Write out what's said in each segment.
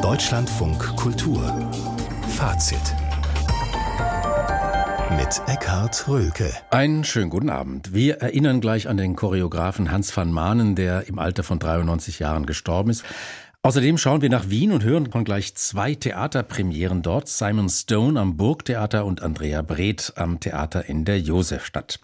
Deutschlandfunk Kultur Fazit mit Eckhard Röhlke. Einen schönen guten Abend. Wir erinnern gleich an den Choreografen Hans van Maanen, der im Alter von 93 Jahren gestorben ist. Außerdem schauen wir nach Wien und hören von gleich 2 Theaterpremieren dort. Simon Stone am Burgtheater und Andrea Breth am Theater in der Josefstadt.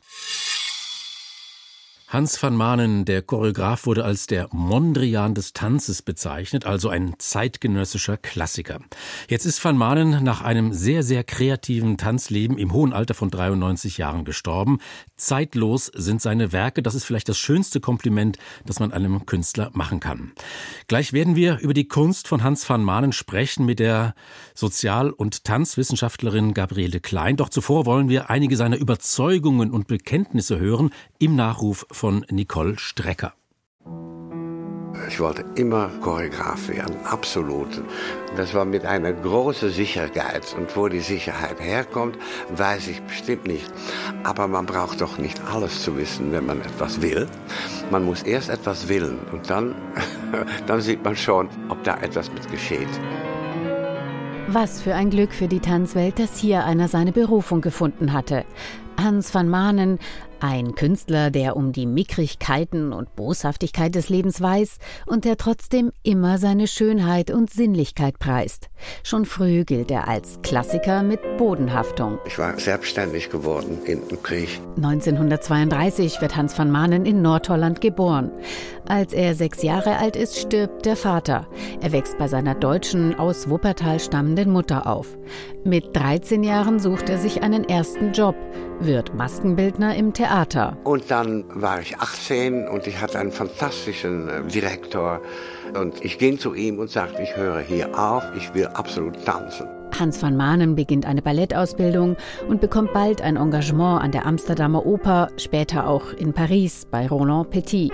Hans van Maanen, der Choreograf, wurde als der Mondrian des Tanzes bezeichnet, also ein zeitgenössischer Klassiker. Jetzt ist van Maanen nach einem sehr, sehr kreativen Tanzleben im hohen Alter von 93 Jahren gestorben. Zeitlos sind seine Werke, das ist vielleicht das schönste Kompliment, das man einem Künstler machen kann. Gleich werden wir über die Kunst von Hans van Maanen sprechen mit der Sozial- und Tanzwissenschaftlerin Gabriele Klein. Doch zuvor wollen wir einige seiner Überzeugungen und Bekenntnisse hören im Nachruf von Nicole Strecker. Ich wollte immer Choreograf werden, absolut. Das war mit einer großen Sicherheit. Und wo die Sicherheit herkommt, weiß ich bestimmt nicht. Aber man braucht doch nicht alles zu wissen, wenn man etwas will. Man muss erst etwas willen und dann sieht man schon, ob da etwas mit geschieht. Was für ein Glück für die Tanzwelt, dass hier einer seine Berufung gefunden hatte. Hans van Maanen, ein Künstler, der um die Mickrigkeiten und Boshaftigkeit des Lebens weiß und der trotzdem immer seine Schönheit und Sinnlichkeit preist. Schon früh gilt er als Klassiker mit Bodenhaftung. Ich war selbstständig geworden in dem Krieg. 1932 wird Hans van Maanen in Nordholland geboren. Als er 6 Jahre alt ist, stirbt der Vater. Er wächst bei seiner deutschen, aus Wuppertal stammenden Mutter auf. Mit 13 Jahren sucht er sich einen ersten Job, wird Maskenbildner im Theater. Und dann war ich 18 und ich hatte einen fantastischen Direktor. Und ich ging zu ihm und sagte, ich höre hier auf, ich will absolut tanzen. Hans van Maanen beginnt eine Ballettausbildung und bekommt bald ein Engagement an der Amsterdamer Oper, später auch in Paris bei Roland Petit.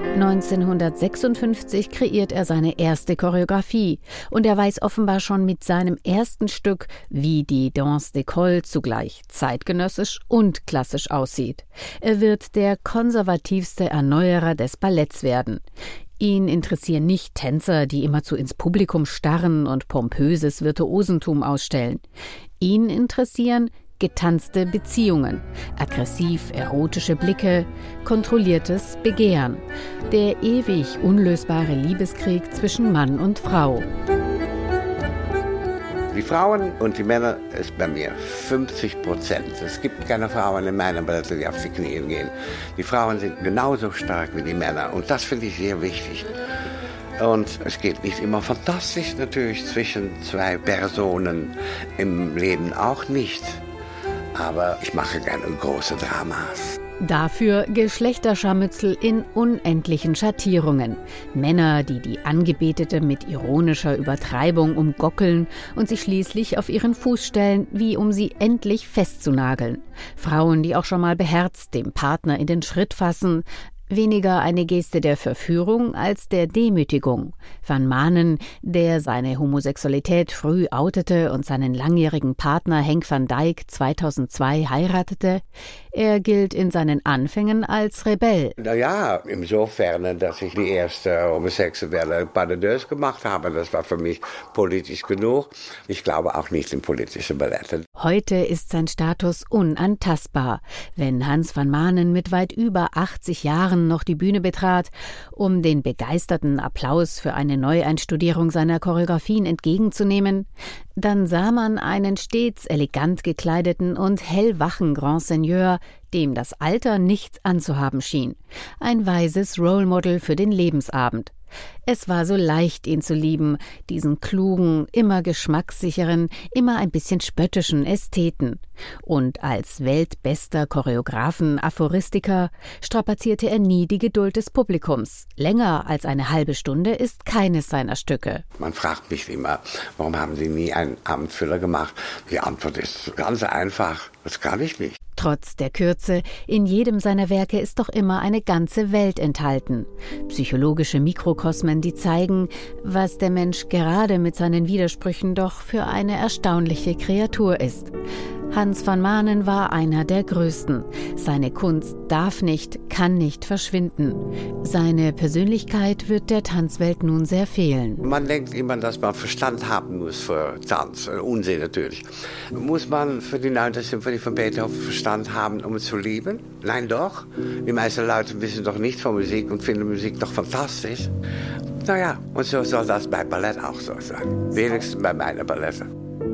1956 kreiert er seine erste Choreografie und er weiß offenbar schon mit seinem ersten Stück, wie die Danse d'école zugleich zeitgenössisch und klassisch aussieht. Er wird der konservativste Erneuerer des Balletts werden. Ihn interessieren nicht Tänzer, die immerzu ins Publikum starren und pompöses Virtuosentum ausstellen. Ihn interessieren getanzte Beziehungen, aggressiv erotische Blicke, kontrolliertes Begehren, der ewig unlösbare Liebeskrieg zwischen Mann und Frau. Die Frauen und die Männer ist bei mir 50%. Es gibt keine Frauen in meinem Ballett, die auf die Knie gehen. Die Frauen sind genauso stark wie die Männer und das finde ich sehr wichtig. Und es geht nicht immer fantastisch natürlich zwischen 2 Personen, im Leben auch nicht. Aber ich mache gerne große Dramas. Dafür Geschlechterscharmützel in unendlichen Schattierungen. Männer, die die Angebetete mit ironischer Übertreibung umgockeln und sich schließlich auf ihren Fuß stellen, wie um sie endlich festzunageln. Frauen, die auch schon mal beherzt dem Partner in den Schritt fassen. Weniger eine Geste der Verführung als der Demütigung. Van Maanen, der seine Homosexualität früh outete und seinen langjährigen Partner Henk van Dyck 2002 heiratete, er gilt in seinen Anfängen als Rebell. Naja, insofern, dass ich die erste homosexuelle Pas de Deux gemacht habe. Das war für mich politisch genug. Ich glaube auch nicht in politische Ballette. Heute ist sein Status unantastbar. Wenn Hans van Maanen mit weit über 80 Jahren noch die Bühne betrat, um den begeisterten Applaus für eine Neueinstudierung seiner Choreografien entgegenzunehmen, dann sah man einen stets elegant gekleideten und hellwachen Grand Seigneur, dem das Alter nichts anzuhaben schien. Ein weises Role Model für den Lebensabend. Es war so leicht, ihn zu lieben, diesen klugen, immer geschmackssicheren, immer ein bisschen spöttischen Ästheten. Und als weltbester Choreografen-Aphoristiker strapazierte er nie die Geduld des Publikums. Länger als eine halbe Stunde ist keines seiner Stücke. Man fragt mich immer, warum haben Sie nie einen Abendfüller gemacht? Die Antwort ist ganz einfach, das kann ich nicht. Trotz der Kürze, in jedem seiner Werke ist doch immer eine ganze Welt enthalten. Psychologische Mikrokosmen, die zeigen, was der Mensch gerade mit seinen Widersprüchen doch für eine erstaunliche Kreatur ist. Hans van Maanen war einer der Größten. Seine Kunst darf nicht, kann nicht verschwinden. Seine Persönlichkeit wird der Tanzwelt nun sehr fehlen. Man denkt immer, dass man Verstand haben muss für Tanz. Unsinn natürlich. Muss man für die 9. Symphonie von Beethoven Verstand haben, um es zu lieben? Nein, doch. Die meisten Leute wissen doch nichts von Musik und finden Musik doch fantastisch. Naja, und so soll das bei Ballett auch so sein. Wenigstens bei meinen Balletten.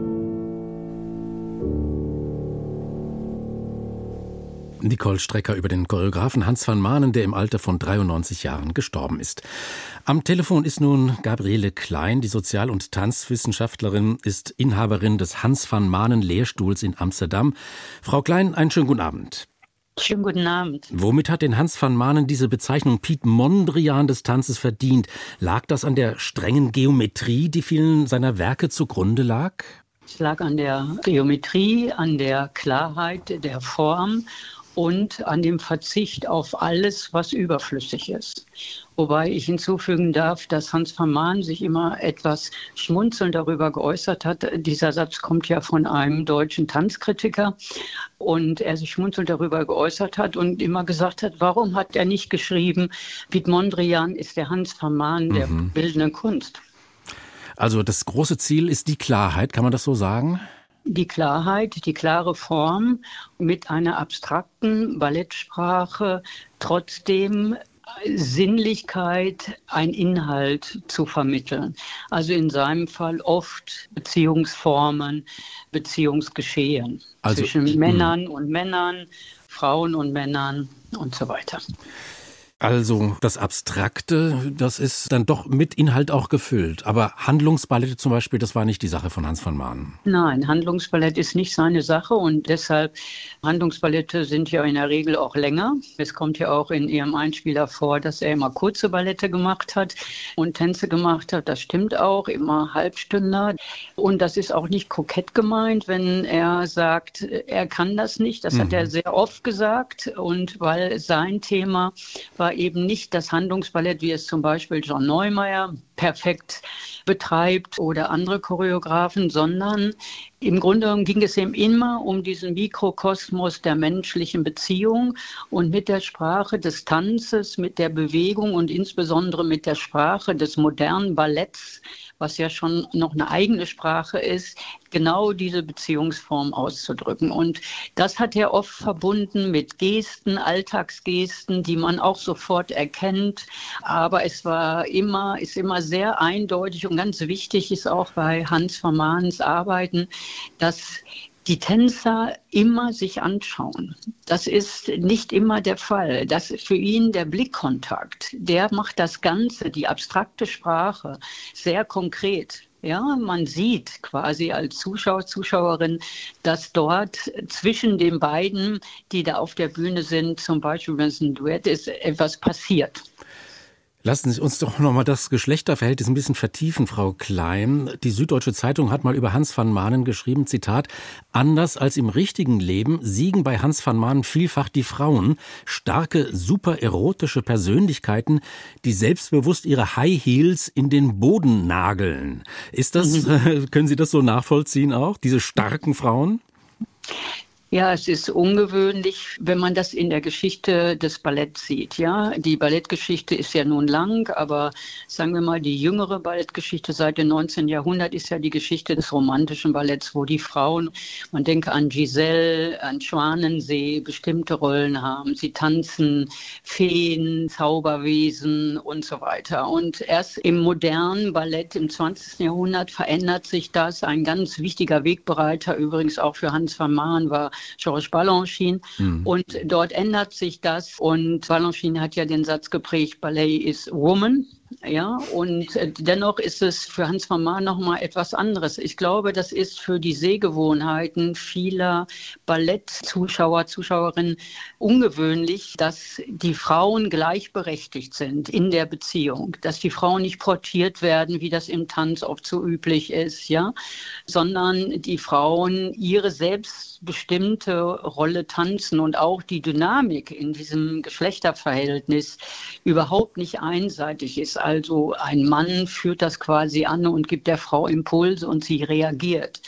Nicole Strecker über den Choreografen Hans van Maanen, der im Alter von 93 Jahren gestorben ist. Am Telefon ist nun Gabriele Klein, die Sozial- und Tanzwissenschaftlerin, ist Inhaberin des Hans van Maanen Lehrstuhls in Amsterdam. Frau Klein, einen schönen guten Abend. Schönen guten Abend. Womit hat denn Hans van Maanen diese Bezeichnung Piet Mondrian des Tanzes verdient? Lag das an der strengen Geometrie, die vielen seiner Werke zugrunde lag? Es lag an der Geometrie, an der Klarheit der Form und an dem Verzicht auf alles, was überflüssig ist. Wobei ich hinzufügen darf, dass Hans van Maanen sich immer etwas schmunzelnd darüber geäußert hat. Dieser Satz kommt ja von einem deutschen Tanzkritiker. Und er sich schmunzelnd darüber geäußert hat und immer gesagt hat, warum hat er nicht geschrieben, Piet Mondrian ist der Hans van Maanen der bildenden Kunst. Also das große Ziel ist die Klarheit, kann man das so sagen? Die Klarheit, die klare Form mit einer abstrakten Ballettsprache, trotzdem Sinnlichkeit, ein Inhalt zu vermitteln. Also in seinem Fall oft Beziehungsformen, Beziehungsgeschehen zwischen Männern und Männern, Frauen und Männern und so weiter. Also das Abstrakte, das ist dann doch mit Inhalt auch gefüllt. Aber Handlungsballette zum Beispiel, das war nicht die Sache von Hans van Maanen. Nein, Handlungsballett ist nicht seine Sache und deshalb, Handlungsballette sind ja in der Regel auch länger. Es kommt ja auch in Ihrem Einspieler vor, dass er immer kurze Ballette gemacht hat und Tänze gemacht hat. Das stimmt auch, immer Halbstünder. Und das ist auch nicht kokett gemeint, wenn er sagt, er kann das nicht. Das hat er sehr oft gesagt und weil sein Thema war eben nicht das Handlungsballett, wie es zum Beispiel John Neumeier perfekt betreibt oder andere Choreografen, sondern im Grunde genommen ging es ihm immer um diesen Mikrokosmos der menschlichen Beziehung und mit der Sprache des Tanzes, mit der Bewegung und insbesondere mit der Sprache des modernen Balletts, was ja schon noch eine eigene Sprache ist, genau diese Beziehungsform auszudrücken. Und das hat er oft verbunden mit Gesten, Alltagsgesten, die man auch sofort erkennt. Aber es ist immer sehr eindeutig und ganz wichtig ist auch bei Hans van Maanens Arbeiten, dass die Tänzer immer sich anschauen. Das ist nicht immer der Fall. Das ist für ihn der Blickkontakt. Der macht das Ganze, die abstrakte Sprache, sehr konkret. Ja, man sieht quasi als Zuschauer, Zuschauerin, dass dort zwischen den beiden, die da auf der Bühne sind, zum Beispiel wenn es ein Duett ist, etwas passiert. Lassen Sie uns doch nochmal das Geschlechterverhältnis ein bisschen vertiefen, Frau Klein. Die Süddeutsche Zeitung hat mal über Hans van Maanen geschrieben, Zitat, anders als im richtigen Leben siegen bei Hans van Maanen vielfach die Frauen, starke, supererotische Persönlichkeiten, die selbstbewusst ihre High Heels in den Boden nageln. Ist das, können Sie das so nachvollziehen auch, diese starken Frauen? Ja, es ist ungewöhnlich, wenn man das in der Geschichte des Balletts sieht. Ja, die Ballettgeschichte ist ja nun lang, aber sagen wir mal, die jüngere Ballettgeschichte seit dem 19. Jahrhundert ist ja die Geschichte des romantischen Balletts, wo die Frauen, man denke an Giselle, an Schwanensee, bestimmte Rollen haben. Sie tanzen Feen, Zauberwesen und so weiter. Und erst im modernen Ballett im 20. Jahrhundert verändert sich das. Ein ganz wichtiger Wegbereiter, übrigens auch für Hans van Maanen, war Georges Balanchine. Und dort ändert sich das. Und Balanchine hat ja den Satz geprägt, Ballet is woman. Ja, und dennoch ist es für Hans van Maanen noch mal etwas anderes. Ich glaube, das ist für die Sehgewohnheiten vieler Ballettzuschauer, Zuschauerinnen ungewöhnlich, dass die Frauen gleichberechtigt sind in der Beziehung, dass die Frauen nicht portiert werden, wie das im Tanz oft so üblich ist, ja, sondern die Frauen ihre selbstbestimmte Rolle tanzen und auch die Dynamik in diesem Geschlechterverhältnis überhaupt nicht einseitig ist. Also ein Mann führt das quasi an und gibt der Frau Impulse und sie reagiert.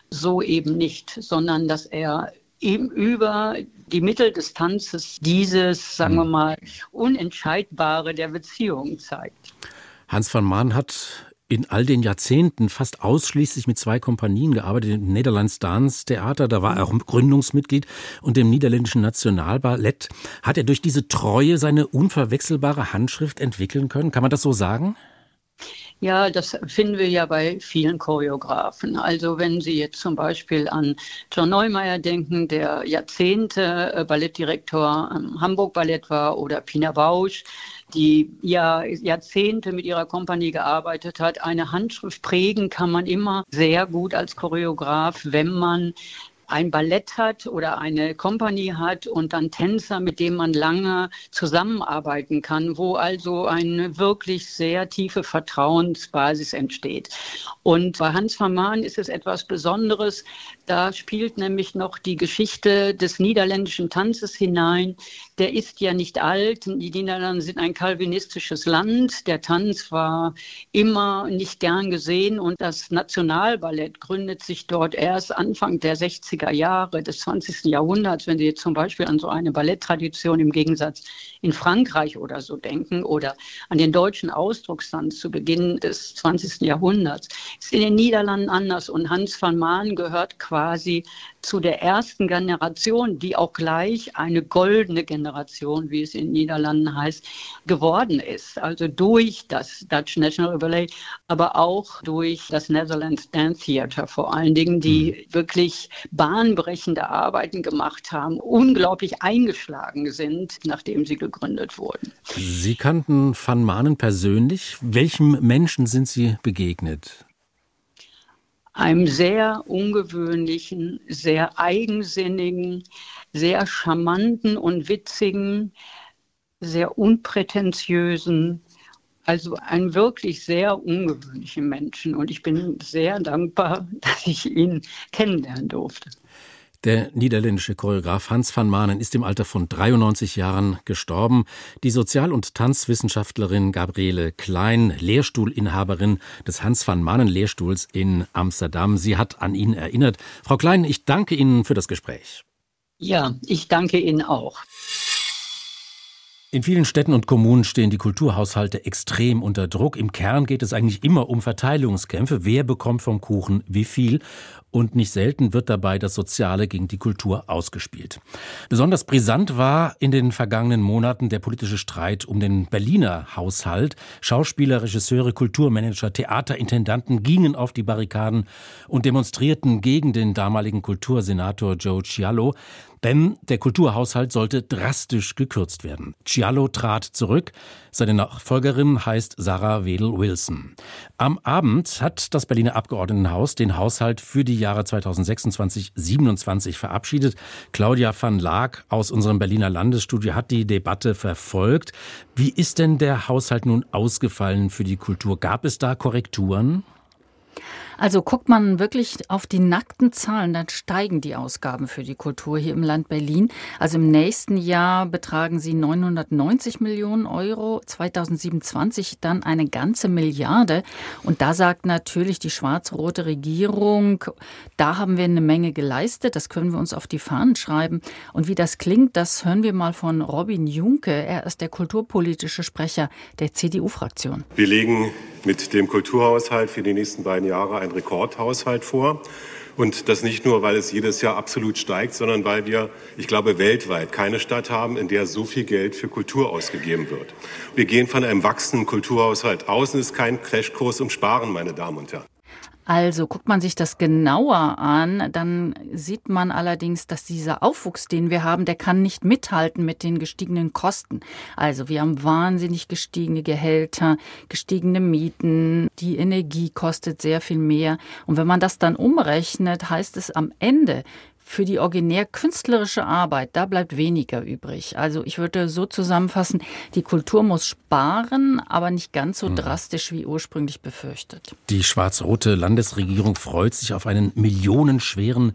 so eben nicht, sondern dass er eben über die Mittel des Tanzes dieses, sagen wir mal, Unentscheidbare der Beziehung zeigt. Hans van Maan hat in all den Jahrzehnten fast ausschließlich mit 2 Kompanien gearbeitet, im Nederlands Dance Theater, da war er auch Gründungsmitglied, und dem Niederländischen Nationalballett. Hat er durch diese Treue seine unverwechselbare Handschrift entwickeln können? Kann man das so sagen? Ja, das finden wir ja bei vielen Choreografen. Also wenn Sie jetzt zum Beispiel an John Neumeier denken, der Jahrzehnte Ballettdirektor am Hamburg Ballett war, oder Pina Bausch, die ja Jahrzehnte mit ihrer Kompanie gearbeitet hat. Eine Handschrift prägen kann man immer sehr gut als Choreograf, wenn man ein Ballett hat oder eine Kompanie hat und dann Tänzer, mit denen man lange zusammenarbeiten kann, wo also eine wirklich sehr tiefe Vertrauensbasis entsteht. Und bei Hans van Maan ist es etwas Besonderes. Da spielt nämlich noch die Geschichte des niederländischen Tanzes hinein. Der ist ja nicht alt. Die Niederlande sind ein calvinistisches Land. Der Tanz war immer nicht gern gesehen und das Nationalballett gründet sich dort erst Anfang der 60er Jahre des 20. Jahrhunderts. Wenn Sie jetzt zum Beispiel an so eine Balletttradition im Gegensatz in Frankreich oder so denken oder an den deutschen Ausdruckstanz zu Beginn des 20. Jahrhunderts, ist in den Niederlanden anders. Und Hans van Maan gehört quasi zu der ersten Generation, die auch gleich eine goldene Generation, wie es in den Niederlanden heißt, geworden ist. Also durch das Dutch National Ballet, aber auch durch das Netherlands Dance Theater vor allen Dingen, die wirklich bahnbrechende Arbeiten gemacht haben, unglaublich eingeschlagen sind, nachdem sie gegründet wurden. Sie kannten van Maanen persönlich. Welchem Menschen sind Sie begegnet? Einem sehr ungewöhnlichen, sehr eigensinnigen, sehr charmanten und witzigen, sehr unprätentiösen, also einen wirklich sehr ungewöhnlichen Menschen. Und ich bin sehr dankbar, dass ich ihn kennenlernen durfte. Der niederländische Choreograf Hans van Maanen ist im Alter von 93 Jahren gestorben. Die Sozial- und Tanzwissenschaftlerin Gabriele Klein, Lehrstuhlinhaberin des Hans van Maanen Lehrstuhls in Amsterdam, sie hat an ihn erinnert. Frau Klein, ich danke Ihnen für das Gespräch. Ja, ich danke Ihnen auch. In vielen Städten und Kommunen stehen die Kulturhaushalte extrem unter Druck. Im Kern geht es eigentlich immer um Verteilungskämpfe. Wer bekommt vom Kuchen wie viel? Und nicht selten wird dabei das Soziale gegen die Kultur ausgespielt. Besonders brisant war in den vergangenen Monaten der politische Streit um den Berliner Haushalt. Schauspieler, Regisseure, Kulturmanager, Theaterintendanten gingen auf die Barrikaden und demonstrierten gegen den damaligen Kultursenator Joe Cialo. Denn der Kulturhaushalt sollte drastisch gekürzt werden. Cialo trat zurück. Seine Nachfolgerin heißt Sarah Wedel-Wilson. Am Abend hat das Berliner Abgeordnetenhaus den Haushalt für die Jahre 2026-27 verabschiedet. Claudia van Laak aus unserem Berliner Landesstudio hat die Debatte verfolgt. Wie ist denn der Haushalt nun ausgefallen für die Kultur? Gab es da Korrekturen? Also guckt man wirklich auf die nackten Zahlen, dann steigen die Ausgaben für die Kultur hier im Land Berlin. Also im nächsten Jahr betragen sie 990 Millionen Euro, 2027 dann eine ganze Milliarde. Und da sagt natürlich die schwarz-rote Regierung, da haben wir eine Menge geleistet, das können wir uns auf die Fahnen schreiben. Und wie das klingt, das hören wir mal von Robin Junke. Er ist der kulturpolitische Sprecher der CDU-Fraktion. Wir legen mit dem Kulturhaushalt für die nächsten beiden Jahre einen Rekordhaushalt vor. Und das nicht nur, weil es jedes Jahr absolut steigt, sondern weil wir, ich glaube, weltweit keine Stadt haben, in der so viel Geld für Kultur ausgegeben wird. Wir gehen von einem wachsenden Kulturhaushalt aus und es ist kein Crashkurs um Sparen, meine Damen und Herren. Also guckt man sich das genauer an, dann sieht man allerdings, dass dieser Aufwuchs, den wir haben, der kann nicht mithalten mit den gestiegenen Kosten. Also wir haben wahnsinnig gestiegene Gehälter, gestiegene Mieten, die Energie kostet sehr viel mehr. Und wenn man das dann umrechnet, heißt es am Ende, für die originär künstlerische Arbeit, da bleibt weniger übrig. Also ich würde so zusammenfassen, die Kultur muss sparen, aber nicht ganz so drastisch wie ursprünglich befürchtet. Die schwarz-rote Landesregierung freut sich auf einen millionenschweren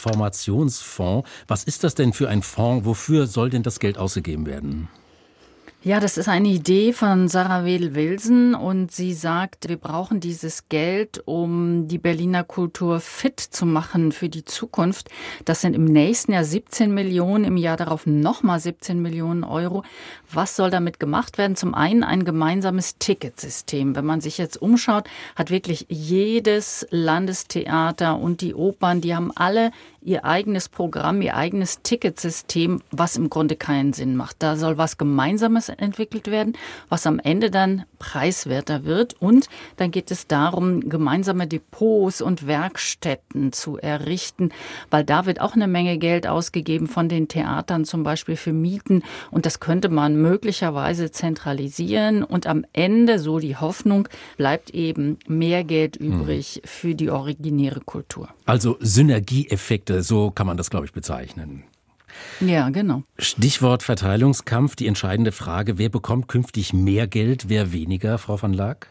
Transformationsfonds. Was ist das denn für ein Fonds? Wofür soll denn das Geld ausgegeben werden? Ja, das ist eine Idee von Sarah Wedel-Wilson und sie sagt, wir brauchen dieses Geld, um die Berliner Kultur fit zu machen für die Zukunft. Das sind im nächsten Jahr 17 Millionen, im Jahr darauf nochmal 17 Millionen Euro. Was soll damit gemacht werden? Zum einen ein gemeinsames Ticketsystem. Wenn man sich jetzt umschaut, hat wirklich jedes Landestheater und die Opern, die haben alle ihr eigenes Programm, ihr eigenes Ticketsystem, was im Grunde keinen Sinn macht. Da soll was Gemeinsames entwickelt werden, was am Ende dann preiswerter wird. Und dann geht es darum, gemeinsame Depots und Werkstätten zu errichten, weil da wird auch eine Menge Geld ausgegeben von den Theatern, zum Beispiel für Mieten. Und das könnte man möglicherweise zentralisieren. Und am Ende, so die Hoffnung, bleibt eben mehr Geld übrig für die originäre Kultur. Also Synergieeffekte, so kann man das, glaube ich, bezeichnen. Ja, genau. Stichwort Verteilungskampf, die entscheidende Frage, wer bekommt künftig mehr Geld, wer weniger, Frau van Laak?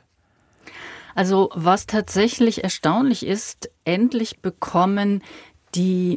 Also was tatsächlich erstaunlich ist, endlich bekommen die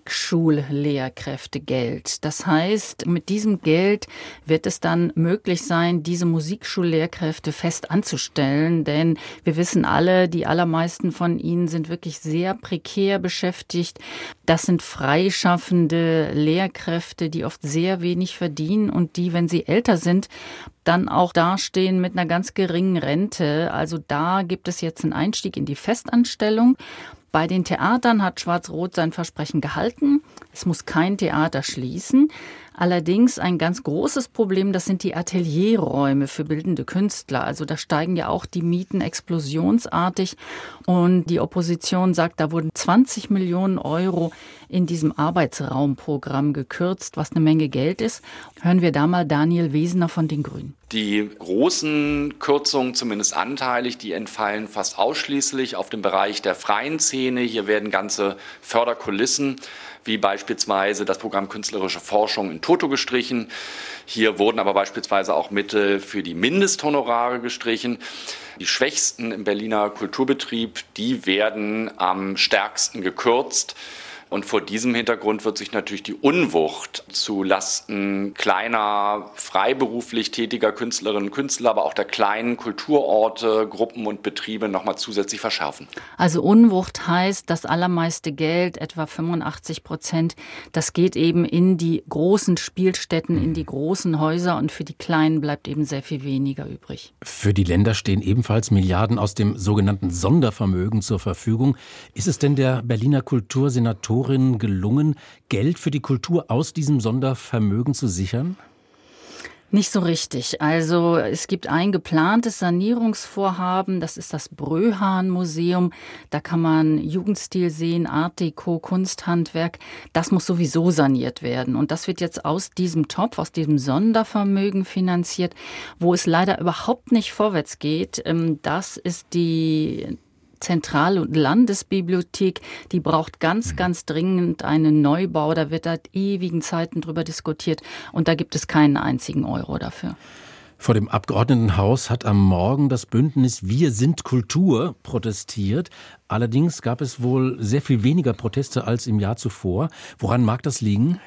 Musikschullehrkräfte Geld. Das heißt, mit diesem Geld wird es dann möglich sein, diese Musikschullehrkräfte fest anzustellen, denn wir wissen alle, die allermeisten von ihnen sind wirklich sehr prekär beschäftigt. Das sind freischaffende Lehrkräfte, die oft sehr wenig verdienen und die, wenn sie älter sind, dann auch dastehen mit einer ganz geringen Rente. Also da gibt es jetzt einen Einstieg in die Festanstellung. Bei den Theatern hat Schwarz-Rot sein Versprechen gehalten. Es muss kein Theater schließen. Allerdings ein ganz großes Problem, das sind die Atelierräume für bildende Künstler. Also da steigen ja auch die Mieten explosionsartig. Und die Opposition sagt, da wurden 20 Millionen Euro in diesem Arbeitsraumprogramm gekürzt, was eine Menge Geld ist. Hören wir da mal Daniel Wesener von den Grünen. Die großen Kürzungen, zumindest anteilig, die entfallen fast ausschließlich auf dem Bereich der freien Szene. Hier werden ganze Förderkulissen, wie beispielsweise das Programm Künstlerische Forschung in Toto gestrichen. Hier wurden aber beispielsweise auch Mittel für die Mindesthonorare gestrichen. Die Schwächsten im Berliner Kulturbetrieb, die werden am stärksten gekürzt. Und vor diesem Hintergrund wird sich natürlich die Unwucht zu Lasten kleiner, freiberuflich tätiger Künstlerinnen und Künstler, aber auch der kleinen Kulturorte, Gruppen und Betriebe nochmal zusätzlich verschärfen. Also Unwucht heißt, das allermeiste Geld, etwa 85%, das geht eben in die großen Spielstätten, in die großen Häuser und für die Kleinen bleibt eben sehr viel weniger übrig. Für die Länder stehen ebenfalls Milliarden aus dem sogenannten Sondervermögen zur Verfügung. Ist es denn der Berliner Kultursenatorin gelungen, Geld für die Kultur aus diesem Sondervermögen zu sichern? Nicht so richtig. Also es gibt ein geplantes Sanierungsvorhaben, das ist das Bröhan-Museum. Da kann man Jugendstil sehen, Art Deco, Kunsthandwerk. Das muss sowieso saniert werden. Und das wird jetzt aus diesem Topf, aus diesem Sondervermögen finanziert, wo es leider überhaupt nicht vorwärts geht. Das ist die Zentral- und Landesbibliothek, die braucht ganz dringend einen Neubau. Da wird seit ewigen Zeiten drüber diskutiert und da gibt es keinen einzigen Euro dafür. Vor dem Abgeordnetenhaus hat am Morgen das Bündnis Wir sind Kultur protestiert. Allerdings gab es wohl sehr viel weniger Proteste als im Jahr zuvor. Woran mag das liegen?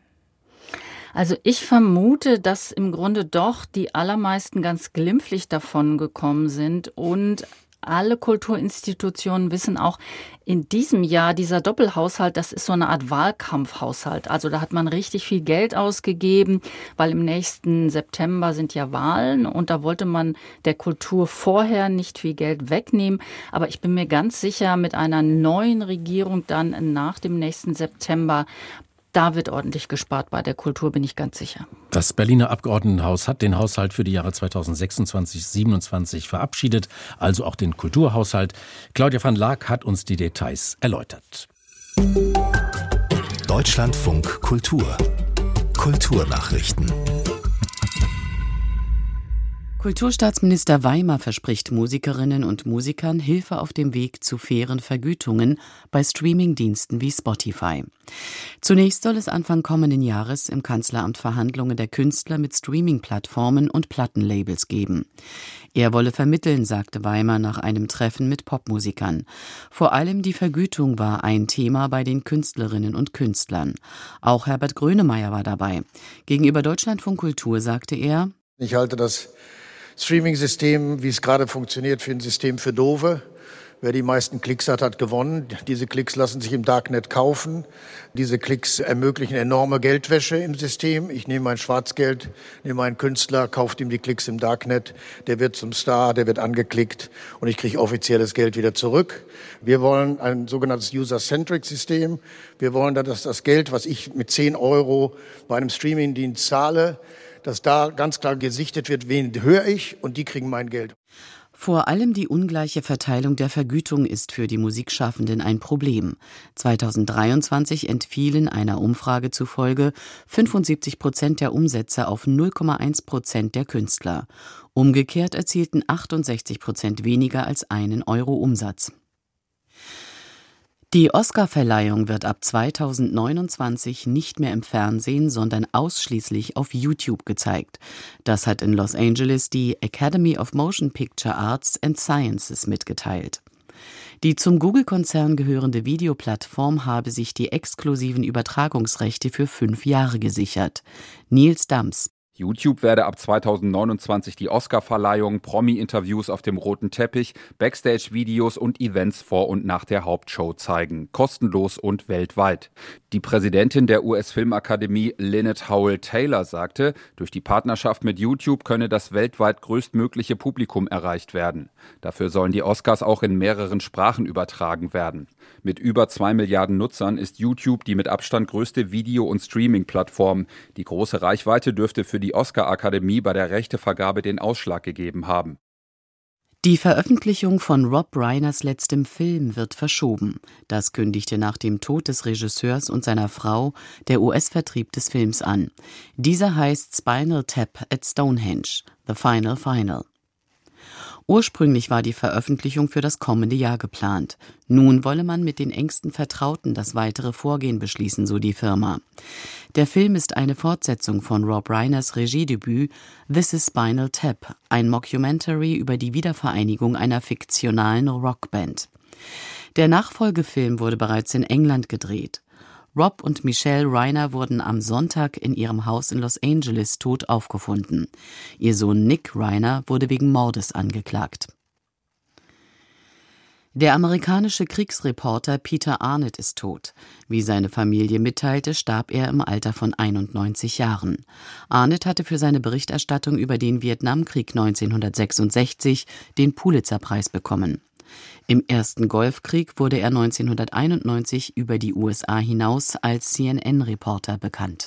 Also ich vermute, dass im Grunde doch die allermeisten ganz glimpflich davon gekommen sind und alle Kulturinstitutionen wissen auch, in diesem Jahr, dieser Doppelhaushalt, das ist so eine Art Wahlkampfhaushalt. Also da hat man richtig viel Geld ausgegeben, weil im nächsten September sind ja Wahlen und da wollte man der Kultur vorher nicht viel Geld wegnehmen. Aber ich bin mir ganz sicher, mit einer neuen Regierung dann nach dem nächsten September, da wird ordentlich gespart bei der Kultur, bin ich ganz sicher. Das Berliner Abgeordnetenhaus hat den Haushalt für die Jahre 2026-27 verabschiedet, also auch den Kulturhaushalt. Claudia van Laak hat uns die Details erläutert. Deutschlandfunk Kultur. Kulturnachrichten. Kulturstaatsminister Weimer verspricht Musikerinnen und Musikern Hilfe auf dem Weg zu fairen Vergütungen bei Streamingdiensten wie Spotify. Zunächst soll es Anfang kommenden Jahres im Kanzleramt Verhandlungen der Künstler mit Streaming-Plattformen und Plattenlabels geben. Er wolle vermitteln, sagte Weimer nach einem Treffen mit Popmusikern. Vor allem die Vergütung war ein Thema bei den Künstlerinnen und Künstlern. Auch Herbert Grönemeyer war dabei. Gegenüber Deutschlandfunk Kultur sagte er: Ich halte das Streaming-System, wie es gerade funktioniert, für ein System für Doofe. Wer die meisten Klicks hat, hat gewonnen. Diese Klicks lassen sich im Darknet kaufen. Diese Klicks ermöglichen enorme Geldwäsche im System. Ich nehme mein Schwarzgeld, nehme einen Künstler, kaufe ihm die Klicks im Darknet. Der wird zum Star, der wird angeklickt und ich kriege offizielles Geld wieder zurück. Wir wollen ein sogenanntes User-Centric-System. Wir wollen, dass das Geld, was ich mit 10 € bei einem Streaming-Dienst zahle, dass da ganz klar gesichtet wird, wen höre ich, und die kriegen mein Geld. Vor allem die ungleiche Verteilung der Vergütung ist für die Musikschaffenden ein Problem. 2023 entfielen einer Umfrage zufolge 75% der Umsätze auf 0,1% der Künstler. Umgekehrt erzielten 68% weniger als €1 Umsatz. Die Oscar-Verleihung wird ab 2029 nicht mehr im Fernsehen, sondern ausschließlich auf YouTube gezeigt. Das hat in Los Angeles die Academy of Motion Picture Arts and Sciences mitgeteilt. Die zum Google-Konzern gehörende Videoplattform habe sich die exklusiven Übertragungsrechte für 5 Jahre gesichert. Nils Dams. YouTube werde ab 2029 die Oscar-Verleihung, Promi-Interviews auf dem roten Teppich, Backstage-Videos und Events vor und nach der Hauptshow zeigen. Kostenlos und weltweit. Die Präsidentin der US-Filmakademie, Lynette Howell Taylor, sagte, durch die Partnerschaft mit YouTube könne das weltweit größtmögliche Publikum erreicht werden. Dafür sollen die Oscars auch in mehreren Sprachen übertragen werden. Mit über 2 Milliarden Nutzern ist YouTube die mit Abstand größte Video- und Streaming-Plattform. Die große Reichweite dürfte für die Oscar-Akademie bei der Rechtevergabe den Ausschlag gegeben haben. Die Veröffentlichung von Rob Reiners letztem Film wird verschoben. Das kündigte nach dem Tod des Regisseurs und seiner Frau der US-Vertrieb des Films an. Dieser heißt Spinal Tap at Stonehenge, The Final Final. Ursprünglich war die Veröffentlichung für das kommende Jahr geplant. Nun wolle man mit den engsten Vertrauten das weitere Vorgehen beschließen, so die Firma. Der Film ist eine Fortsetzung von Rob Reiners Regiedebüt This is Spinal Tap, ein Mockumentary über die Wiedervereinigung einer fiktionalen Rockband. Der Nachfolgefilm wurde bereits in England gedreht. Rob und Michelle Reiner wurden am Sonntag in ihrem Haus in Los Angeles tot aufgefunden. Ihr Sohn Nick Reiner wurde wegen Mordes angeklagt. Der amerikanische Kriegsreporter Peter Arnett ist tot. Wie seine Familie mitteilte, starb er im Alter von 91 Jahren. Arnett hatte für seine Berichterstattung über den Vietnamkrieg 1966 den Pulitzer-Preis bekommen. Im Ersten Golfkrieg wurde er 1991 über die USA hinaus als CNN-Reporter bekannt.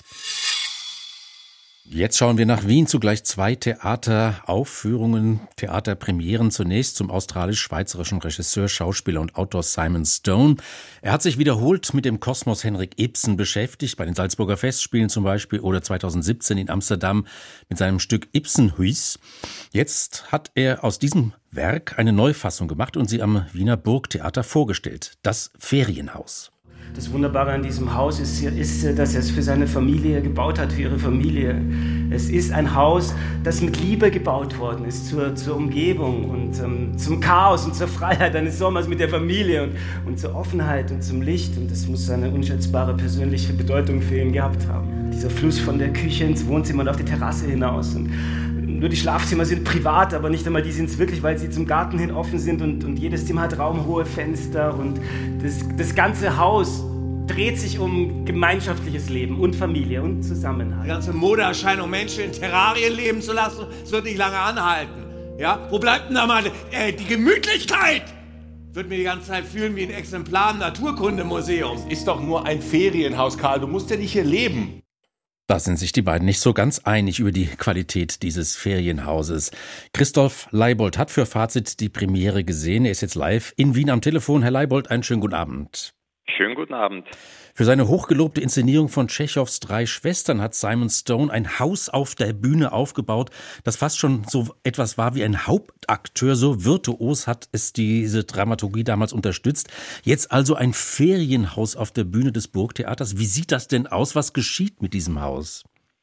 Jetzt schauen wir nach Wien, zugleich 2 Theateraufführungen, Theaterpremieren. Zunächst zum australisch-schweizerischen Regisseur, Schauspieler und Autor Simon Stone. Er hat sich wiederholt mit dem Kosmos Henrik Ibsen beschäftigt, bei den Salzburger Festspielen zum Beispiel oder 2017 in Amsterdam mit seinem Stück Ibsenhuis. Jetzt hat er aus diesem Werk eine Neufassung gemacht und sie am Wiener Burgtheater vorgestellt. Das Ferienhaus. Das Wunderbare an diesem Haus ist, dass er es für seine Familie gebaut hat, für ihre Familie. Es ist ein Haus, das mit Liebe gebaut worden ist zur Umgebung und zum Chaos und zur Freiheit eines Sommers mit der Familie und zur Offenheit und zum Licht. Und das muss eine unschätzbare persönliche Bedeutung für ihn gehabt haben. Dieser Fluss von der Küche ins Wohnzimmer und auf die Terrasse hinaus. Und nur die Schlafzimmer sind privat, aber nicht einmal die sind es wirklich, weil sie zum Garten hin offen sind und jedes Zimmer hat raumhohe Fenster und das ganze Haus dreht sich um gemeinschaftliches Leben und Familie und Zusammenhalt. Die ganze Modeerscheinung, Menschen in Terrarien leben zu lassen, das wird nicht lange anhalten. Ja? Wo bleibt denn da mal die Gemütlichkeit? Wird mir die ganze Zeit fühlen wie ein Exemplar im Naturkundemuseum. Ist doch nur ein Ferienhaus, Karl, du musst ja nicht hier leben. Da sind sich die beiden nicht so ganz einig über die Qualität dieses Ferienhauses. Christoph Leibold hat für Fazit die Premiere gesehen. Er ist jetzt live in Wien am Telefon. Herr Leibold, einen schönen guten Abend. Schönen guten Abend. Für seine hochgelobte Inszenierung von Tschechows 3 Schwestern hat Simon Stone ein Haus auf der Bühne aufgebaut, das fast schon so etwas war wie ein Hauptakteur. So virtuos hat es diese Dramaturgie damals unterstützt. Jetzt also ein Ferienhaus auf der Bühne des Burgtheaters. Wie sieht das denn aus? Was geschieht mit diesem Haus?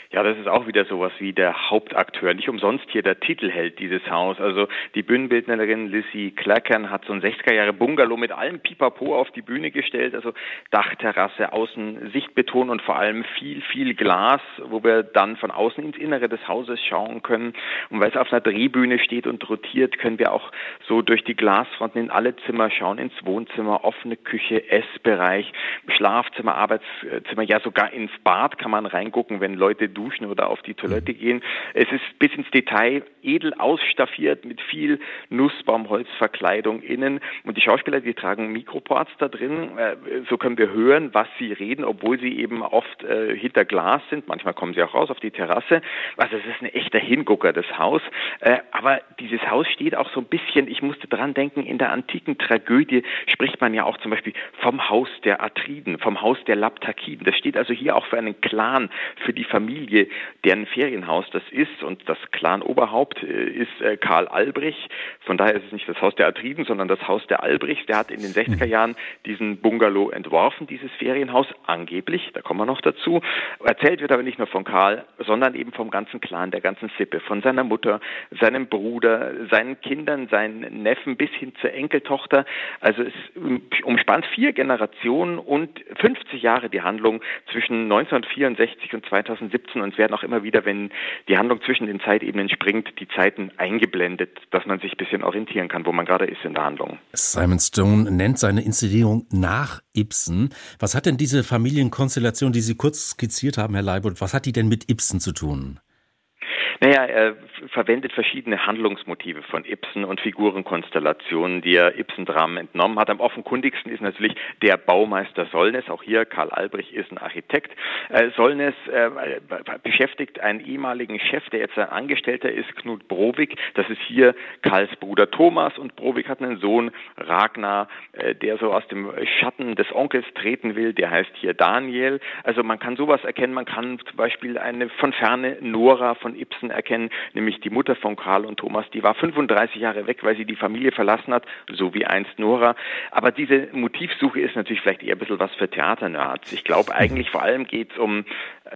Ja, das ist auch wieder sowas wie der Hauptakteur. Nicht umsonst hier der Titelheld dieses Haus. Also die Bühnenbildnerin Lizzie Clacken hat so ein 60er-Jahre-Bungalow mit allem Pipapo auf die Bühne gestellt. Also Dachterrasse, außen Sichtbeton und vor allem viel Glas, wo wir dann von außen ins Innere des Hauses schauen können. Und weil es auf einer Drehbühne steht und rotiert, können wir auch so durch die Glasfronten in alle Zimmer schauen, ins Wohnzimmer, offene Küche, Essbereich, Schlafzimmer, Arbeitszimmer, ja sogar ins Bad kann man reingucken, wenn Leute duschen oder auf die Toilette gehen. Es ist bis ins Detail edel ausstaffiert mit viel Nussbaumholzverkleidung innen. Und die Schauspieler, die tragen Mikroports da drin. So können wir hören, was sie reden, obwohl sie eben oft hinter Glas sind. Manchmal kommen sie auch raus auf die Terrasse. Also es ist ein echter Hingucker, das Haus. Aber dieses Haus steht auch so ein bisschen, ich musste dran denken, in der antiken Tragödie spricht man ja auch zum Beispiel vom Haus der Atriden, vom Haus der Laptakiden. Das steht also hier auch für einen Clan, für die Familie, deren Ferienhaus das ist. Und das Clan-Oberhaupt ist Karl Albrecht. Von daher ist es nicht das Haus der Atriden, sondern das Haus der Albrechts. Der hat in den 60er Jahren diesen Bungalow entworfen, dieses Ferienhaus, angeblich, da kommen wir noch dazu. Erzählt wird aber nicht nur von Karl, sondern eben vom ganzen Clan, der ganzen Sippe, von seiner Mutter, seinem Bruder, seinen Kindern, seinen Neffen bis hin zur Enkeltochter. Also es umspannt 4 Generationen und 50 Jahre die Handlung zwischen 1964 und 2017 und es werden auch immer wieder, wenn die Handlung zwischen den Zeitebenen springt, die Zeiten eingeblendet, dass man sich ein bisschen orientieren kann, wo man gerade ist in der Handlung. Simon Stone nennt seine Inszenierung nach Ibsen. Was hat denn diese Familienkonstellation, die Sie kurz skizziert haben, Herr Leibold, was hat die denn mit Ibsen zu tun? Naja, er verwendet verschiedene Handlungsmotive von Ibsen und Figurenkonstellationen, die er Ibsen-Dramen entnommen hat. Am offenkundigsten ist natürlich der Baumeister Sollnes. Auch hier, Karl Albrecht ist ein Architekt. Sollnes beschäftigt einen ehemaligen Chef, der jetzt ein Angestellter ist, Knut Brovik. Das ist hier Karls Bruder Thomas und Brovik hat einen Sohn, Ragnar, der so aus dem Schatten des Onkels treten will. Der heißt hier Daniel. Also man kann sowas erkennen. Man kann zum Beispiel eine von Ferne Nora von Ibsen erkennen, nämlich die Mutter von Karl und Thomas, die war 35 Jahre weg, weil sie die Familie verlassen hat, so wie einst Nora. Aber diese Motivsuche ist natürlich vielleicht eher ein bisschen was für Theaternerds. Ich glaube eigentlich vor allem geht es um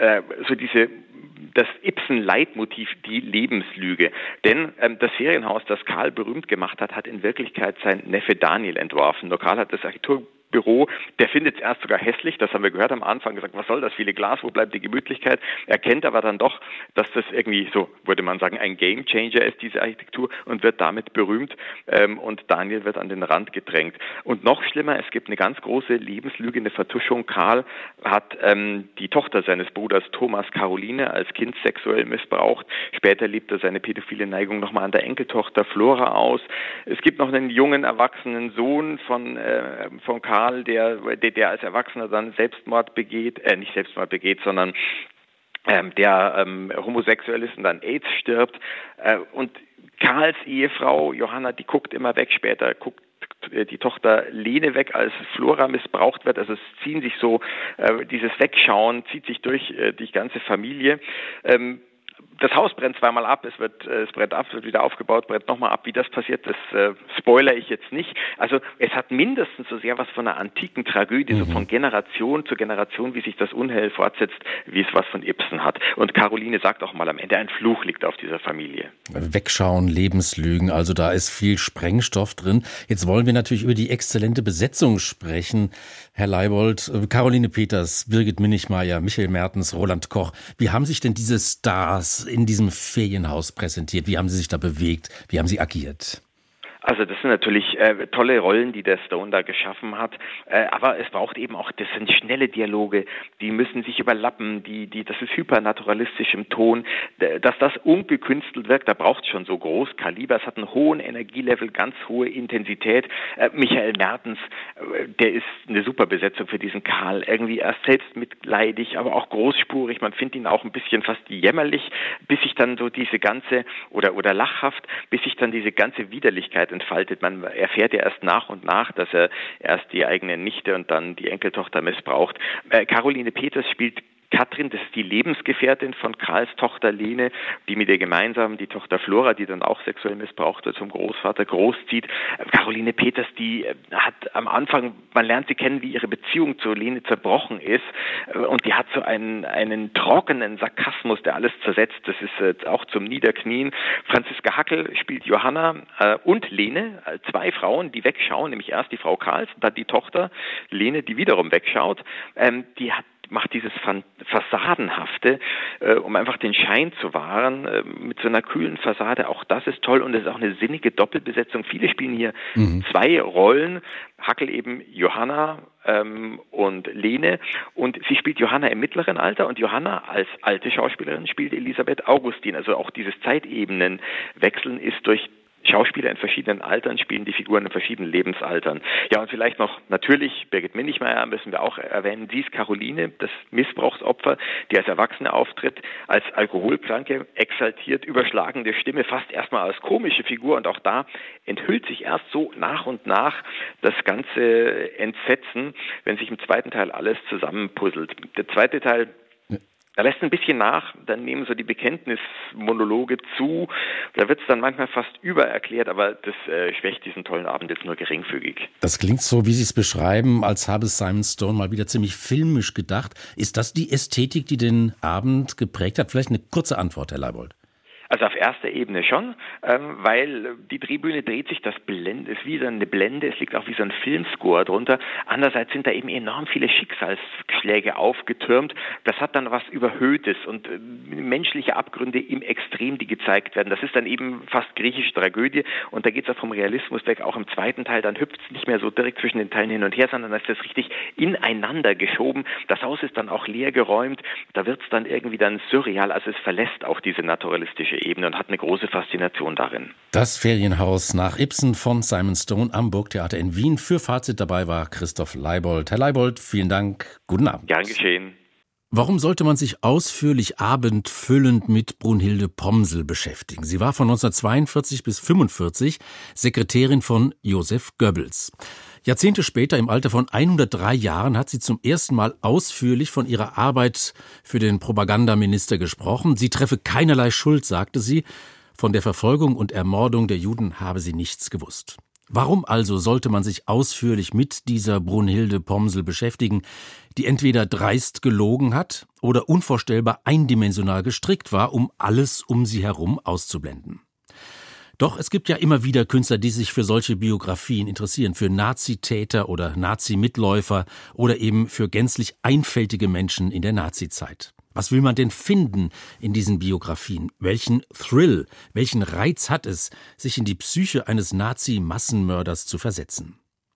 das Ibsen-Leitmotiv, die Lebenslüge. Denn das Ferienhaus, das Karl berühmt gemacht hat, hat in Wirklichkeit sein Neffe Daniel entworfen. Nur Karl hat das Architekturbüro, der findet es erst sogar hässlich, das haben wir gehört am Anfang, gesagt, was soll das, viele Glas, wo bleibt die Gemütlichkeit? Erkennt aber dann doch, dass das irgendwie, so würde man sagen, ein Gamechanger ist, diese Architektur, und wird damit berühmt und Daniel wird an den Rand gedrängt. Und noch schlimmer, es gibt eine ganz große Lebenslüge, eine Vertuschung. Karl hat die Tochter seines Bruders Thomas, Caroline, als Kind sexuell missbraucht. Später lebt er seine pädophile Neigung nochmal an der Enkeltochter Flora aus. Es gibt noch einen jungen, erwachsenen Sohn von Karl, der als Erwachsener dann nicht Selbstmord begeht, sondern der homosexuell ist und dann AIDS stirbt. Und Karls Ehefrau Johanna, die guckt immer weg, später guckt die Tochter Lene weg, als Flora missbraucht wird. Also es ziehen sich so, dieses Wegschauen zieht sich durch die ganze Familie. Das Haus brennt zweimal ab, es brennt ab, es wird wieder aufgebaut, brennt nochmal ab. Wie das passiert, das spoilere ich jetzt nicht. Also es hat mindestens so sehr was von einer antiken Tragödie, so von Generation zu Generation, wie sich das Unheil fortsetzt, wie es was von Ibsen hat. Und Caroline sagt auch mal am Ende, ein Fluch liegt auf dieser Familie. Wegschauen, Lebenslügen, also da ist viel Sprengstoff drin. Jetzt wollen wir natürlich über die exzellente Besetzung sprechen. Herr Leibold, Caroline Peters, Birgit Minichmeier, Michael Mertens, Roland Koch. Wie haben sich denn diese Stars in diesem Ferienhaus präsentiert? Wie haben sie sich da bewegt? Wie haben sie agiert? Also das sind natürlich tolle Rollen, die der Stone da geschaffen hat, aber es braucht eben auch, das sind schnelle Dialoge, die müssen sich überlappen, das ist hypernaturalistisch im Ton, dass das ungekünstelt wirkt, da braucht es schon so Großkaliber, es hat einen hohen Energielevel, ganz hohe Intensität. Michael Mertens, der ist eine super Besetzung für diesen Karl, irgendwie erst selbstmitleidig, aber auch großspurig, man findet ihn auch ein bisschen fast jämmerlich, bis sich dann so diese ganze, oder lachhaft, bis sich dann diese ganze Widerlichkeit entfaltet. Man erfährt ja erst nach und nach, dass er erst die eigene Nichte und dann die Enkeltochter missbraucht. Caroline Peters spielt Katrin, das ist die Lebensgefährtin von Karls Tochter Lene, die mit ihr gemeinsam die Tochter Flora, die dann auch sexuell missbraucht wird, zum Großvater großzieht. Caroline Peters, die hat am Anfang, man lernt sie kennen, wie ihre Beziehung zu Lene zerbrochen ist, und die hat so einen trockenen Sarkasmus, der alles zersetzt. Das ist auch zum Niederknien. Franziska Hackel spielt Johanna und Lene, 2 Frauen, die wegschauen, nämlich erst die Frau Karls, dann die Tochter Lene, die wiederum wegschaut. Die macht dieses Fassadenhafte, um einfach den Schein zu wahren, mit so einer kühlen Fassade. Auch das ist toll, und es ist auch eine sinnige Doppelbesetzung. Viele spielen hier 2 Rollen. Hackel eben Johanna und Lene, und sie spielt Johanna im mittleren Alter, und Johanna als alte Schauspielerin spielt Elisabeth Augustin. Also auch dieses Zeitebenenwechseln ist durch Schauspieler in verschiedenen Altern, spielen die Figuren in verschiedenen Lebensaltern. Ja, und vielleicht noch natürlich Birgit Minichmeier müssen wir auch erwähnen. Sie ist Caroline, das Missbrauchsopfer, die als Erwachsene auftritt, als alkoholkranke, exaltiert überschlagende Stimme, fast erstmal als komische Figur, und auch da enthüllt sich erst so nach und nach das ganze Entsetzen, wenn sich im zweiten Teil alles zusammenpuzzelt. Der zweite Teil, da lässt ein bisschen nach, dann nehmen so die Bekenntnismonologe zu, da wird es dann manchmal fast übererklärt, aber das schwächt diesen tollen Abend jetzt nur geringfügig. Das klingt so, wie Sie es beschreiben, als habe Simon Stone mal wieder ziemlich filmisch gedacht. Ist das die Ästhetik, die den Abend geprägt hat? Vielleicht eine kurze Antwort, Herr Leibold. Also auf erster Ebene schon, weil die Drehbühne dreht sich, das ist wie so eine Blende, es liegt auch wie so ein Filmscore drunter. Andererseits sind da eben enorm viele Schicksalsschläge aufgetürmt. Das hat dann was Überhöhtes und menschliche Abgründe im Extrem, die gezeigt werden. Das ist dann eben fast griechische Tragödie, und da geht es auch vom Realismus weg. Auch im zweiten Teil, dann hüpft es nicht mehr so direkt zwischen den Teilen hin und her, sondern da ist das richtig ineinander geschoben. Das Haus ist dann auch leer geräumt, da wird es dann irgendwie dann surreal, also es verlässt auch diese naturalistische Ebene und hat eine große Faszination darin. Das Ferienhaus nach Ibsen von Simon Stone am Burgtheater in Wien. Für Fazit dabei war Christoph Leibold. Herr Leibold, vielen Dank. Guten Abend. Gern geschehen. Warum sollte man sich ausführlich abendfüllend mit Brunhilde Pomsel beschäftigen? Sie war von 1942 bis 1945 Sekretärin von Joseph Goebbels. Jahrzehnte später, im Alter von 103 Jahren, hat sie zum ersten Mal ausführlich von ihrer Arbeit für den Propagandaminister gesprochen. Sie treffe keinerlei Schuld, sagte sie. Von der Verfolgung und Ermordung der Juden habe sie nichts gewusst. Warum also sollte man sich ausführlich mit dieser Brunhilde Pomsel beschäftigen, die entweder dreist gelogen hat oder unvorstellbar eindimensional gestrickt war, um alles um sie herum auszublenden? Doch es gibt ja immer wieder Künstler, die sich für solche Biografien interessieren, für Nazitäter oder Nazi-Mitläufer oder eben für gänzlich einfältige Menschen in der Nazizeit. Was will man denn finden in diesen Biografien? Welchen Thrill, welchen Reiz hat es, sich in die Psyche eines Nazi-Massenmörders zu versetzen?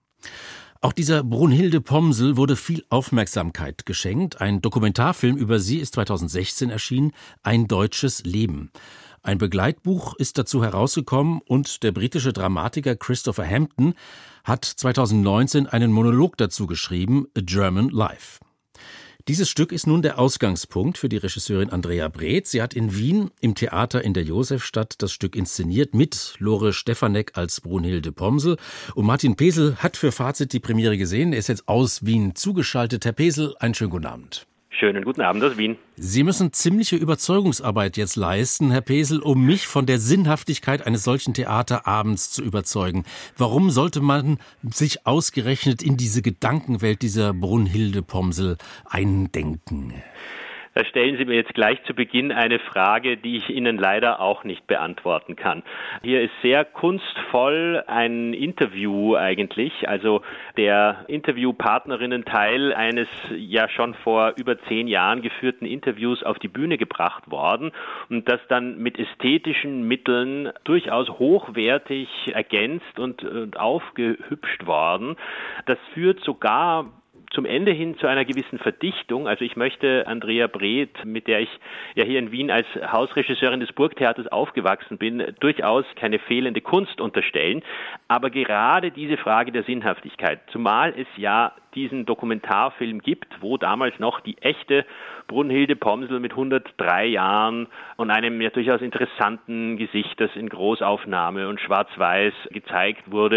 Auch dieser Brunhilde Pomsel wurde viel Aufmerksamkeit geschenkt. Ein Dokumentarfilm über sie ist 2016 erschienen, Ein deutsches Leben. Ein Begleitbuch ist dazu herausgekommen, und der britische Dramatiker Christopher Hampton hat 2019 einen Monolog dazu geschrieben, A German Life. Dieses Stück ist nun der Ausgangspunkt für die Regisseurin Andrea Breth. Sie hat in Wien im Theater in der Josefstadt das Stück inszeniert mit Lore Stefanek als Brunhilde Pomsel. Und Martin Pesel hat für Fazit die Premiere gesehen. Er ist jetzt aus Wien zugeschaltet. Herr Pesel, einen schönen guten Abend. Schönen guten Abend aus Wien. Sie müssen ziemliche Überzeugungsarbeit jetzt leisten, Herr Pesel, um mich von der Sinnhaftigkeit eines solchen Theaterabends zu überzeugen. Warum sollte man sich ausgerechnet in diese Gedankenwelt dieser Brunhilde Pomsel eindenken? Da stellen Sie mir jetzt gleich zu Beginn eine Frage, die ich Ihnen leider auch nicht beantworten kann. Hier ist sehr kunstvoll ein Interview eigentlich, also der Interviewpartnerinnen-Teil eines ja schon vor über 10 Jahren geführten Interviews auf die Bühne gebracht worden und das dann mit ästhetischen Mitteln durchaus hochwertig ergänzt und aufgehübscht worden. Das führt sogar zum Ende hin zu einer gewissen Verdichtung. Also ich möchte Andrea Breth, mit der ich ja hier in Wien als Hausregisseurin des Burgtheaters aufgewachsen bin, durchaus keine fehlende Kunst unterstellen. Aber gerade diese Frage der Sinnhaftigkeit, zumal es ja diesen Dokumentarfilm gibt, wo damals noch die echte Brunhilde Pomsel mit 103 Jahren und einem ja durchaus interessanten Gesicht, das in Großaufnahme und Schwarz-Weiß gezeigt wurde,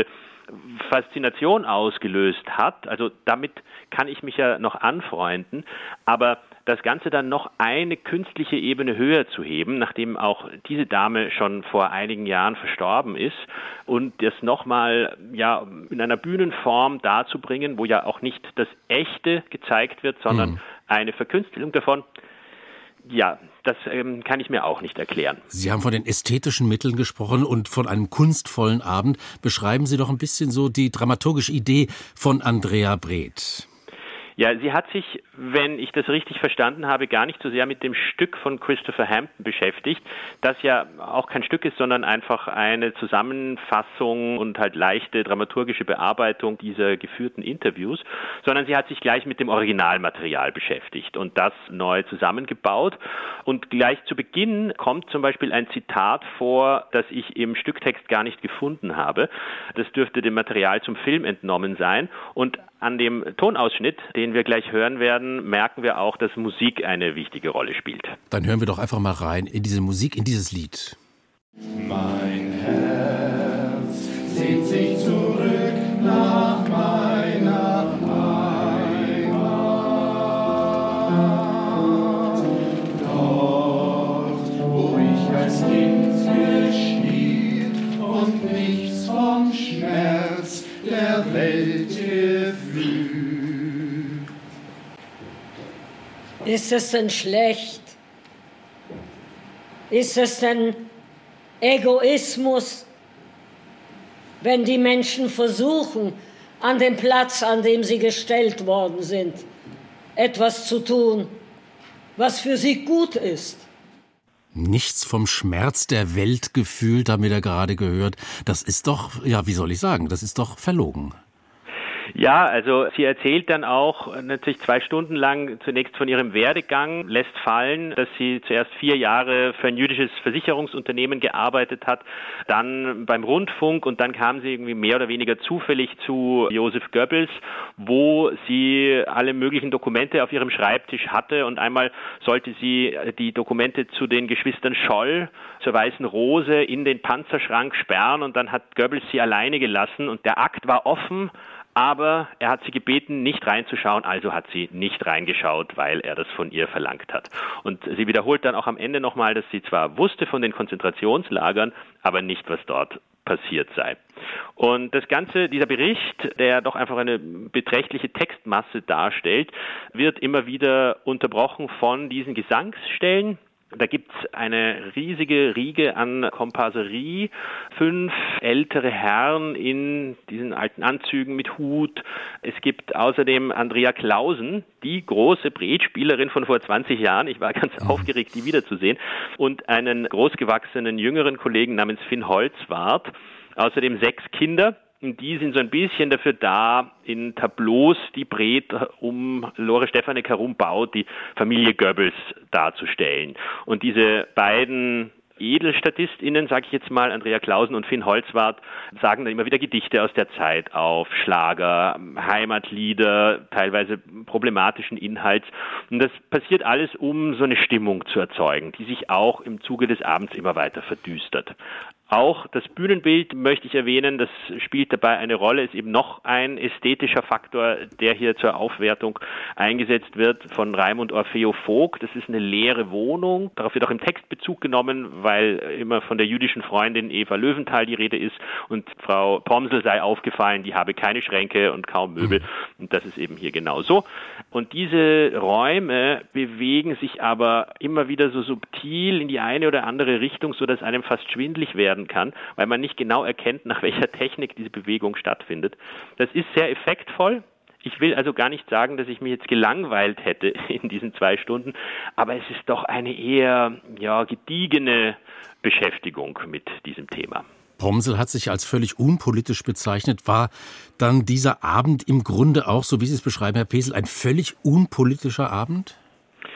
Faszination ausgelöst hat. Also damit kann ich mich ja noch anfreunden, aber das Ganze dann noch eine künstliche Ebene höher zu heben, nachdem auch diese Dame schon vor einigen Jahren verstorben ist, und das nochmal in einer Bühnenform darzubringen, wo ja auch nicht das Echte gezeigt wird, sondern eine Verkünstelung davon, das kann ich mir auch nicht erklären. Sie haben von den ästhetischen Mitteln gesprochen und von einem kunstvollen Abend. Beschreiben Sie doch ein bisschen so die dramaturgische Idee von Andrea Breth. Ja, sie hat sich, wenn ich das richtig verstanden habe, gar nicht so sehr mit dem Stück von Christopher Hampton beschäftigt, das ja auch kein Stück ist, sondern einfach eine Zusammenfassung und halt leichte dramaturgische Bearbeitung dieser geführten Interviews, sondern sie hat sich gleich mit dem Originalmaterial beschäftigt und das neu zusammengebaut. Und gleich zu Beginn kommt zum Beispiel ein Zitat vor, das ich im Stücktext gar nicht gefunden habe. Das dürfte dem Material zum Film entnommen sein. Und an dem Tonausschnitt, den wir gleich hören werden, merken wir auch, dass Musik eine wichtige Rolle spielt. Dann hören wir doch einfach mal rein in diese Musik, in dieses Lied. Mein Herz sehnt sich zurück nach meiner Heimat. Dort, wo ich als Kind gespielt und nichts vom Schmerz der Welt gefühlt. Ist es denn schlecht? Ist es denn Egoismus, wenn die Menschen versuchen, an dem Platz, an dem sie gestellt worden sind, etwas zu tun, was für sie gut ist? Nichts vom Schmerz der Welt gefühlt, haben wir da gerade gehört. Das ist doch, wie soll ich sagen, das ist doch verlogen. Ja, also sie erzählt dann auch natürlich 2 Stunden lang zunächst von ihrem Werdegang, lässt fallen, dass sie zuerst 4 Jahre für ein jüdisches Versicherungsunternehmen gearbeitet hat, dann beim Rundfunk, und dann kam sie irgendwie mehr oder weniger zufällig zu Joseph Goebbels, wo sie alle möglichen Dokumente auf ihrem Schreibtisch hatte, und einmal sollte sie die Dokumente zu den Geschwistern Scholl, zur Weißen Rose, in den Panzerschrank sperren, und dann hat Goebbels sie alleine gelassen und der Akt war offen. Aber er hat sie gebeten, nicht reinzuschauen, also hat sie nicht reingeschaut, weil er das von ihr verlangt hat. Und sie wiederholt dann auch am Ende nochmal, dass sie zwar wusste von den Konzentrationslagern, aber nicht, was dort passiert sei. Und das Ganze, dieser Bericht, der doch einfach eine beträchtliche Textmasse darstellt, wird immer wieder unterbrochen von diesen Gesangsstellen. Da gibt's eine riesige Riege an Komparserie, 5 ältere Herren in diesen alten Anzügen mit Hut. Es gibt außerdem Andrea Clausen, die große Bretspielerin von vor 20 Jahren. Ich war ganz aufgeregt, die wiederzusehen. Und einen großgewachsenen jüngeren Kollegen namens Finn Holzwarth. Außerdem 6 Kinder. Und die sind so ein bisschen dafür da, in Tableaus, die Breth um Lore Stefanek herum baut, die Familie Goebbels darzustellen. Und diese beiden EdelstatistInnen, sage ich jetzt mal, Andrea Clausen und Finn Holzwarth, sagen dann immer wieder Gedichte aus der Zeit auf, Schlager, Heimatlieder, teilweise problematischen Inhalts. Und das passiert alles, um so eine Stimmung zu erzeugen, die sich auch im Zuge des Abends immer weiter verdüstert. Auch das Bühnenbild möchte ich erwähnen, das spielt dabei eine Rolle, ist eben noch ein ästhetischer Faktor, der hier zur Aufwertung eingesetzt wird von Raimund Orfeo Vogt. Das ist eine leere Wohnung, darauf wird auch im Text Bezug genommen, weil immer von der jüdischen Freundin Eva Löwenthal die Rede ist und Frau Pomsel sei aufgefallen, die habe keine Schränke und kaum Möbel, und das ist eben hier genauso. Und diese Räume bewegen sich aber immer wieder so subtil in die eine oder andere Richtung, sodass einem fast schwindelig werden kann, weil man nicht genau erkennt, nach welcher Technik diese Bewegung stattfindet. Das ist sehr effektvoll. Ich will also gar nicht sagen, dass ich mich jetzt gelangweilt hätte in diesen 2 Stunden, aber es ist doch eine eher gediegene Beschäftigung mit diesem Thema. Pomsel hat sich als völlig unpolitisch bezeichnet. War dann dieser Abend im Grunde auch, so wie Sie es beschreiben, Herr Pesel, ein völlig unpolitischer Abend?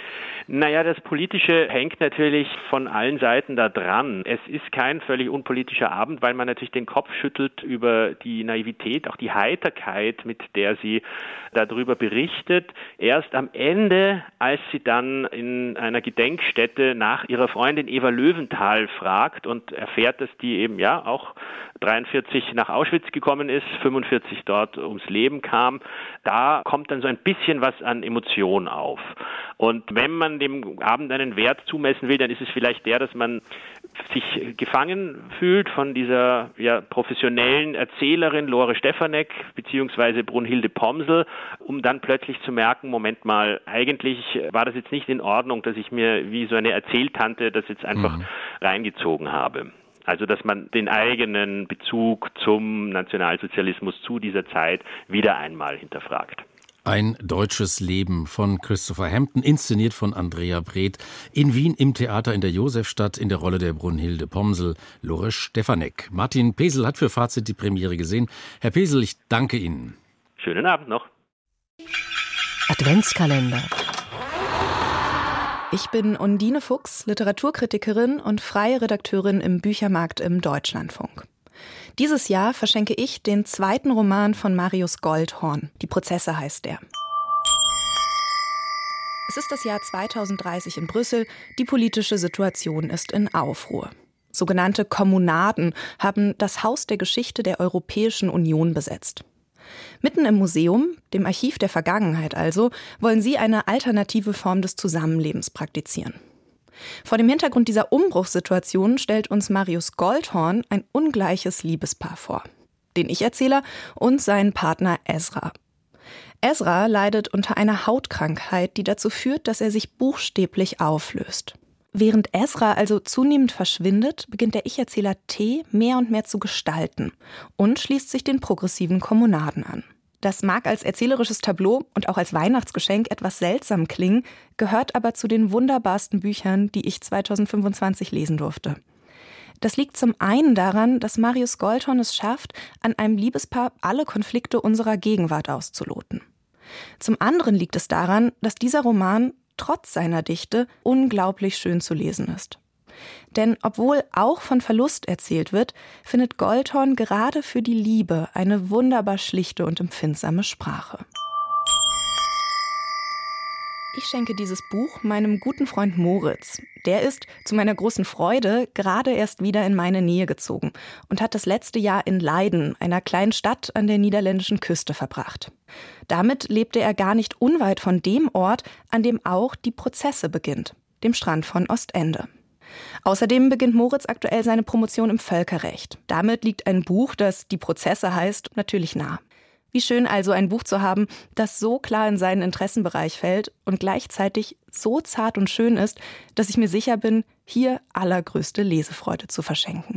Naja, das Politische hängt natürlich von allen Seiten da dran. Es ist kein völlig unpolitischer Abend, weil man natürlich den Kopf schüttelt über die Naivität, auch die Heiterkeit, mit der sie darüber berichtet. Erst am Ende, als sie dann in einer Gedenkstätte nach ihrer Freundin Eva Löwenthal fragt und erfährt, dass die eben ja auch 43 nach Auschwitz gekommen ist, 45 dort ums Leben kam, da kommt dann so ein bisschen was an Emotion auf. Und wenn man dem Abend einen Wert zumessen will, dann ist es vielleicht der, dass man sich gefangen fühlt von dieser professionellen Erzählerin Lore Stefanek bzw. Brunhilde Pomsel, um dann plötzlich zu merken, Moment mal, eigentlich war das jetzt nicht in Ordnung, dass ich mir wie so eine Erzähltante das jetzt einfach reingezogen habe. Also, dass man den eigenen Bezug zum Nationalsozialismus zu dieser Zeit wieder einmal hinterfragt. Ein deutsches Leben von Christopher Hampton, inszeniert von Andrea Breth, in Wien im Theater in der Josefstadt, in der Rolle der Brunhilde Pomsel, Lore Stefanek. Martin Pesel hat für Fazit die Premiere gesehen. Herr Pesel, ich danke Ihnen. Schönen Abend noch. Adventskalender. Ich bin Undine Fuchs, Literaturkritikerin und freie Redakteurin im Büchermarkt im Deutschlandfunk. Dieses Jahr verschenke ich den zweiten Roman von Marius Goldhorn. Die Prozesse heißt der. Es ist das Jahr 2030 in Brüssel. Die politische Situation ist in Aufruhr. Sogenannte Kommunaden haben das Haus der Geschichte der Europäischen Union besetzt. Mitten im Museum, dem Archiv der Vergangenheit also, wollen sie eine alternative Form des Zusammenlebens praktizieren. Vor dem Hintergrund dieser Umbruchssituation stellt uns Marius Goldhorn ein ungleiches Liebespaar vor. Den Ich-Erzähler und seinen Partner Ezra. Ezra leidet unter einer Hautkrankheit, die dazu führt, dass er sich buchstäblich auflöst. Während Ezra also zunehmend verschwindet, beginnt der Ich-Erzähler T. mehr und mehr zu gestalten und schließt sich den progressiven Kommunaden an. Das mag als erzählerisches Tableau und auch als Weihnachtsgeschenk etwas seltsam klingen, gehört aber zu den wunderbarsten Büchern, die ich 2025 lesen durfte. Das liegt zum einen daran, dass Marius Goldhorn es schafft, an einem Liebespaar alle Konflikte unserer Gegenwart auszuloten. Zum anderen liegt es daran, dass dieser Roman trotz seiner Dichte unglaublich schön zu lesen ist. Denn obwohl auch von Verlust erzählt wird, findet Goldhorn gerade für die Liebe eine wunderbar schlichte und empfindsame Sprache. Ich schenke dieses Buch meinem guten Freund Moritz. Der ist, zu meiner großen Freude, gerade erst wieder in meine Nähe gezogen und hat das letzte Jahr in Leiden, einer kleinen Stadt an der niederländischen Küste, verbracht. Damit lebte er gar nicht unweit von dem Ort, an dem auch die Prozesse beginnt, dem Strand von Ostende. Außerdem beginnt Moritz aktuell seine Promotion im Völkerrecht. Damit liegt ein Buch, das Die Prozesse heißt, natürlich nah. Wie schön also, ein Buch zu haben, das so klar in seinen Interessenbereich fällt und gleichzeitig so zart und schön ist, dass ich mir sicher bin, hier allergrößte Lesefreude zu verschenken.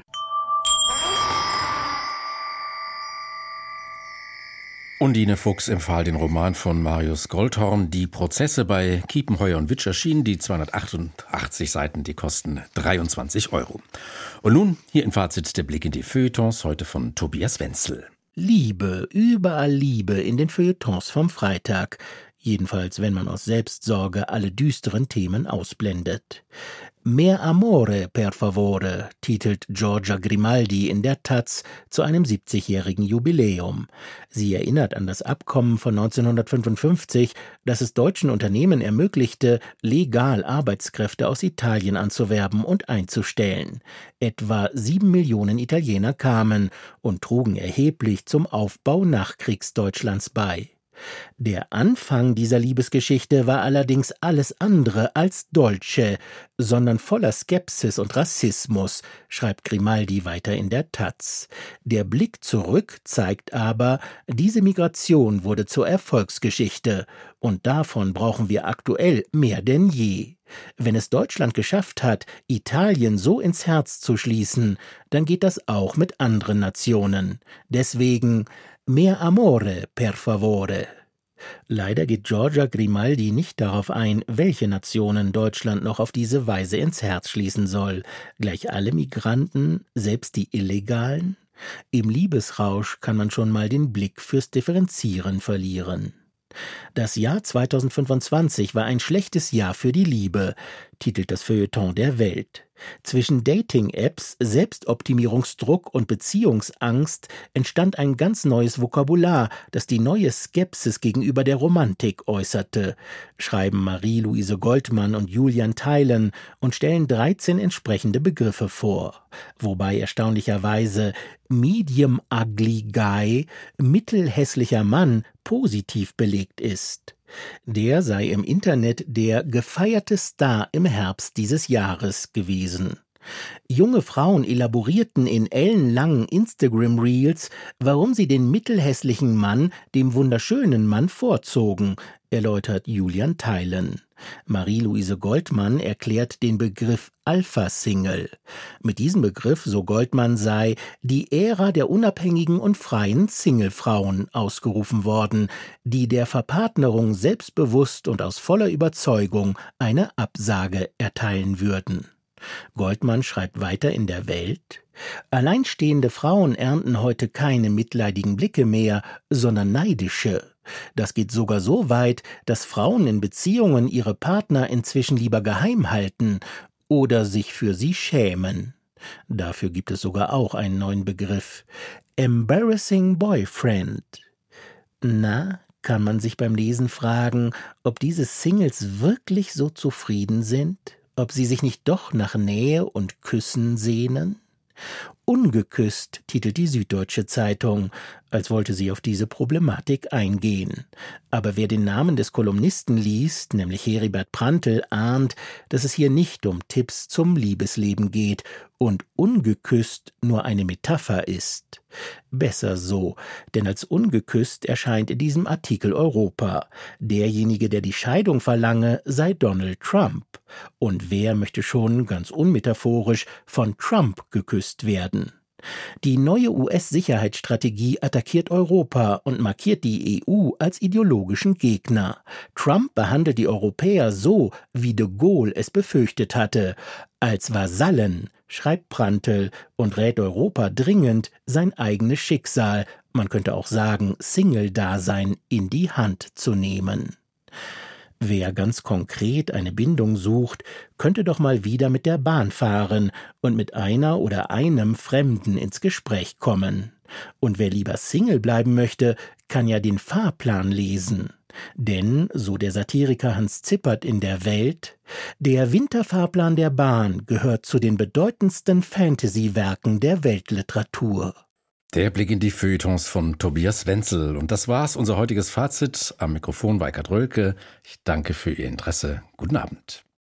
Undine Fuchs empfahl den Roman von Marius Goldhorn, Die Prozesse, bei Kiepenheuer und Witsch erschienen, die 288 Seiten, die kosten 23 €. Und nun hier im Fazit der Blick in die Feuilletons, heute von Tobias Wenzel. Liebe, überall Liebe in den Feuilletons vom Freitag. Jedenfalls, wenn man aus Selbstsorge alle düsteren Themen ausblendet. Mehr Amore, per favore, titelt Giorgia Grimaldi in der Taz zu einem 70-jährigen Jubiläum. Sie erinnert an das Abkommen von 1955, das es deutschen Unternehmen ermöglichte, legal Arbeitskräfte aus Italien anzuwerben und einzustellen. Etwa 7 Millionen Italiener kamen und trugen erheblich zum Aufbau Nachkriegsdeutschlands bei. Der Anfang dieser Liebesgeschichte war allerdings alles andere als dolce, sondern voller Skepsis und Rassismus, schreibt Grimaldi weiter in der Taz. Der Blick zurück zeigt aber, diese Migration wurde zur Erfolgsgeschichte, und davon brauchen wir aktuell mehr denn je. Wenn es Deutschland geschafft hat, Italien so ins Herz zu schließen, dann geht das auch mit anderen Nationen. Deswegen mehr Amore, per favore. Leider geht Giorgia Grimaldi nicht darauf ein, welche Nationen Deutschland noch auf diese Weise ins Herz schließen soll. Gleich alle Migranten, selbst die Illegalen? Im Liebesrausch kann man schon mal den Blick fürs Differenzieren verlieren. Das Jahr 2025 war ein schlechtes Jahr für die Liebe, titelt das Feuilleton der Welt. Zwischen Dating-Apps, Selbstoptimierungsdruck und Beziehungsangst entstand ein ganz neues Vokabular, das die neue Skepsis gegenüber der Romantik äußerte, schreiben Marie-Louise Goldmann und Julian Theilen und stellen 13 entsprechende Begriffe vor. Wobei erstaunlicherweise Medium Ugly Guy, mittelhässlicher Mann, positiv belegt ist. Der sei im Internet der gefeierte Star im Herbst dieses Jahres gewesen. Junge Frauen elaborierten in ellenlangen Instagram-Reels, warum sie den mittelhässlichen Mann dem wunderschönen Mann vorzogen, erläutert Julian Theilen. Marie-Louise Goldmann erklärt den Begriff Alpha-Single. Mit diesem Begriff, so Goldmann, sei die Ära der unabhängigen und freien Singlefrauen ausgerufen worden, die der Verpartnerung selbstbewusst und aus voller Überzeugung eine Absage erteilen würden. Goldmann schreibt weiter in der Welt: Alleinstehende Frauen ernten heute keine mitleidigen Blicke mehr, sondern neidische. Das geht sogar so weit, dass Frauen in Beziehungen ihre Partner inzwischen lieber geheim halten oder sich für sie schämen. Dafür gibt es sogar auch einen neuen Begriff: Embarrassing Boyfriend. Na, kann man sich beim Lesen fragen, ob diese Singles wirklich so zufrieden sind? Ob sie sich nicht doch nach Nähe und Küssen sehnen? Ungeküsst titelt die Süddeutsche Zeitung, als wollte sie auf diese Problematik eingehen. Aber wer den Namen des Kolumnisten liest, nämlich Heribert Prantl, ahnt, dass es hier nicht um Tipps zum Liebesleben geht und ungeküsst nur eine Metapher ist. Besser so, denn als ungeküsst erscheint in diesem Artikel Europa. Derjenige, der die Scheidung verlange, sei Donald Trump. Und wer möchte schon, ganz unmetaphorisch, von Trump geküsst werden? Die neue US-Sicherheitsstrategie attackiert Europa und markiert die EU als ideologischen Gegner. Trump behandelt die Europäer so, wie de Gaulle es befürchtet hatte, als Vasallen, schreibt Prantl, und rät Europa dringend, sein eigenes Schicksal, man könnte auch sagen Single-Dasein, in die Hand zu nehmen. Wer ganz konkret eine Bindung sucht, könnte doch mal wieder mit der Bahn fahren und mit einer oder einem Fremden ins Gespräch kommen. Und wer lieber Single bleiben möchte, kann ja den Fahrplan lesen. Denn, so der Satiriker Hans Zippert in der Welt, der Winterfahrplan der Bahn gehört zu den bedeutendsten Fantasy-Werken der Weltliteratur. Der Blick in die Feuilletons von Tobias Wenzel. Und das war's, unser heutiges Fazit. Am Mikrofon war Eckart Rölke. Ich danke für Ihr Interesse. Guten Abend.